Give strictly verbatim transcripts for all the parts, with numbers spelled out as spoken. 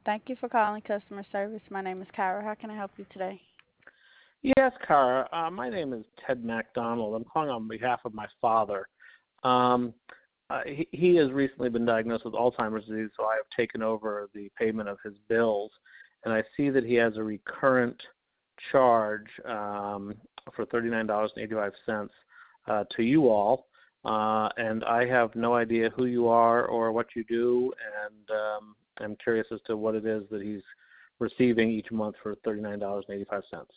Thank you for calling customer service. My name is Kyra. How can I help you today? Yes, Cara. Uh, my name is Ted MacDonald. I'm calling on behalf of my father. Um, uh, he, he has recently been diagnosed with Alzheimer's disease, so I have taken over the payment of his bills. And I see that he has a recurrent charge um, for thirty-nine dollars and eighty-five cents uh, to you all. Uh, and I have no idea who you are or what you do, and um, I'm curious as to what it is that he's receiving each month for thirty-nine dollars and eighty-five cents.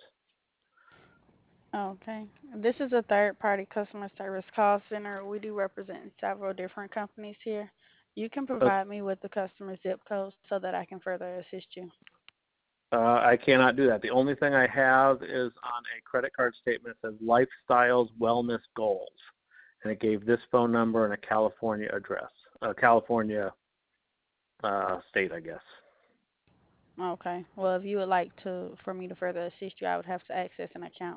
Okay. This is a third party customer service call center. We do represent several different companies here. You can provide me with the customer zip code so that I can further assist you. Uh, I cannot do that. The only thing I have is on a credit card statement that says Lifestyles Wellness Goals, and it gave this phone number and a California address, a California uh, state, I guess. Okay. Well, if you would like to for me to further assist you, I would have to access an account.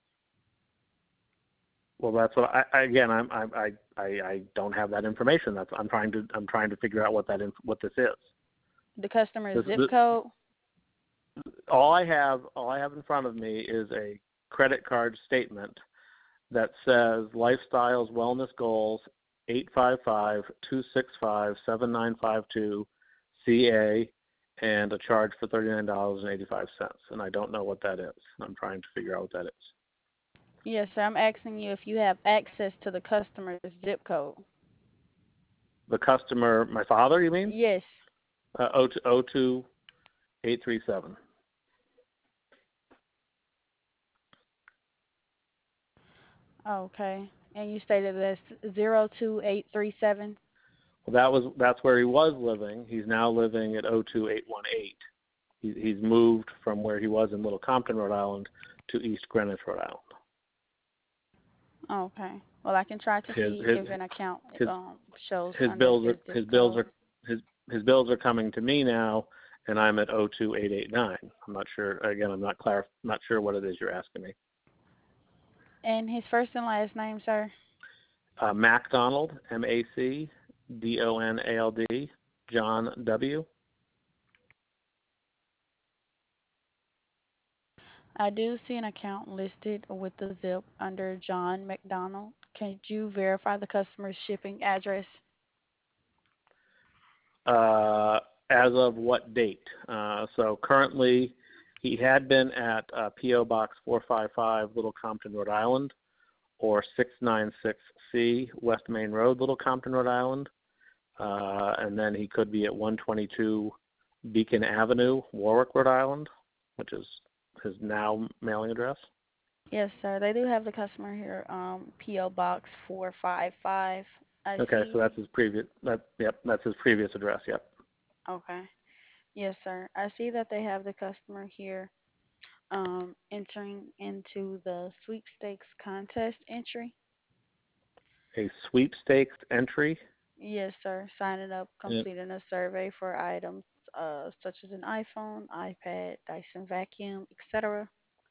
Well, that's what I, I again. I'm, I, I, I don't have that information. That's I'm trying to I'm trying to figure out what that inf- what this is. The customer This, zip this, code? all I have all I have in front of me is a credit card statement that says Lifestyles Wellness Goals eight five five, two six five, seven nine five two C A and a charge for thirty-nine dollars and eighty-five cents. And I don't know what that is. I'm trying to figure out what that is. Yes, sir. I'm asking you if you have access to the customer's zip code. The customer, my father, you mean? Yes. Uh, oh two eight three seven. Okay. And you stated that's zero two eight three seven. Well, that was that's where he was living. He's now living at oh two eight one eight. He, he's moved from where he was in Little Compton, Rhode Island, to East Greenwich, Rhode Island. Okay. Well, I can try to His see his if an account his um shows his under bills his are zip his bills code. are his his bills are coming to me now, and I'm at oh two eight eight nine. I'm not sure. Again, I'm not clar- not sure what it is you're asking me. And his first and last name, sir? Uh, MacDonald, M A C D O N A L D, John W. I do see an account listed with the zip under John McDonald. Can you verify the customer's shipping address? Uh, as of what date? Uh, so currently, he had been at uh, P O Box four five five, Little Compton, Rhode Island, or six nine six C, West Main Road, Little Compton, Rhode Island. Uh, and then he could be at one twenty-two Beacon Avenue, Warwick, Rhode Island, which is his now mailing address. Yes, sir. They do have the customer here, um, P O Box four five five. I Okay, so see. that's his previous. That yep, that's his previous address. Yep. Okay. Yes, sir. I see that they have the customer here um, entering into the sweepstakes contest entry. A sweepstakes entry. Yes, sir. Signing up, Yeah. completing a survey for items uh, such as an iPhone, iPad, Dyson vacuum, et cetera.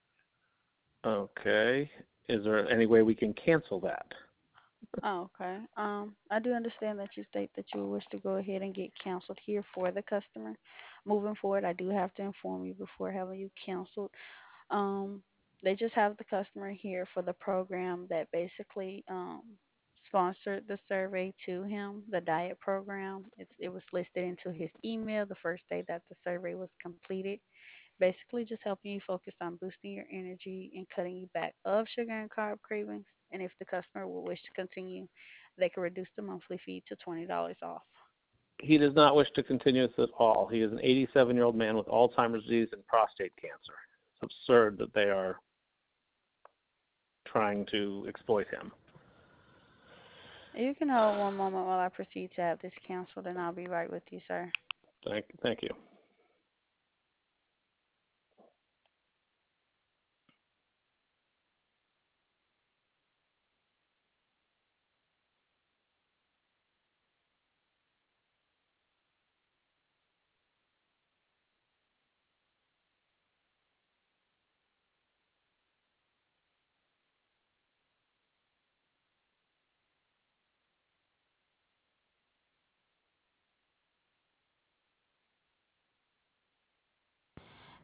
Okay. Is there any way we can cancel that? Oh, okay. Um, I do understand that you state that you wish to go ahead and get canceled here for the customer. Moving forward, I do have to inform you before having you canceled. Um, they just have the customer here for the program that basically um, sponsored the survey to him, the diet program. It's, it was listed into his email the first day that the survey was completed. Basically, just helping you focus on boosting your energy and cutting you back of sugar and carb cravings. And if the customer will wish to continue, they can reduce the monthly fee to twenty dollars off. He does not wish to continue this at all. He is an eighty-seven-year-old man with Alzheimer's disease and prostate cancer. It's absurd that they are trying to exploit him. You can hold one moment while I proceed to have this canceled, and I'll be right with you, sir. Thank, thank you.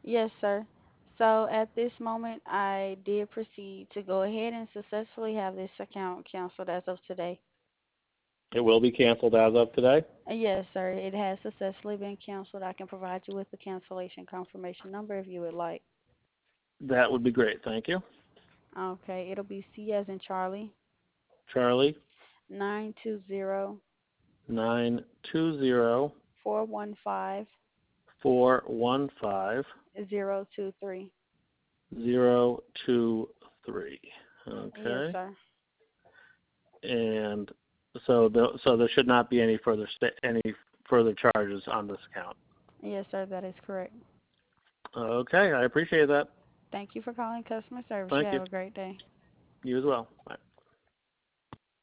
Yes, sir. So at this moment, I did proceed to go ahead and successfully have this account canceled as of today. It will be canceled as of today? Uh, Yes, sir. It has successfully been canceled. I can provide you with the cancellation confirmation number if you would like. That would be great. Thank you. Okay, it'll be C as in Charlie, Charlie, nine two zero nine two zero four one five four one five zero two three. zero two three. Yes, Okay. sir. And so the, so there should not be any further sta- any further charges on this account. Yes, sir. That is correct. Okay, I appreciate that. Thank you for calling customer service. You Thank you. have a great day. You as well. Bye.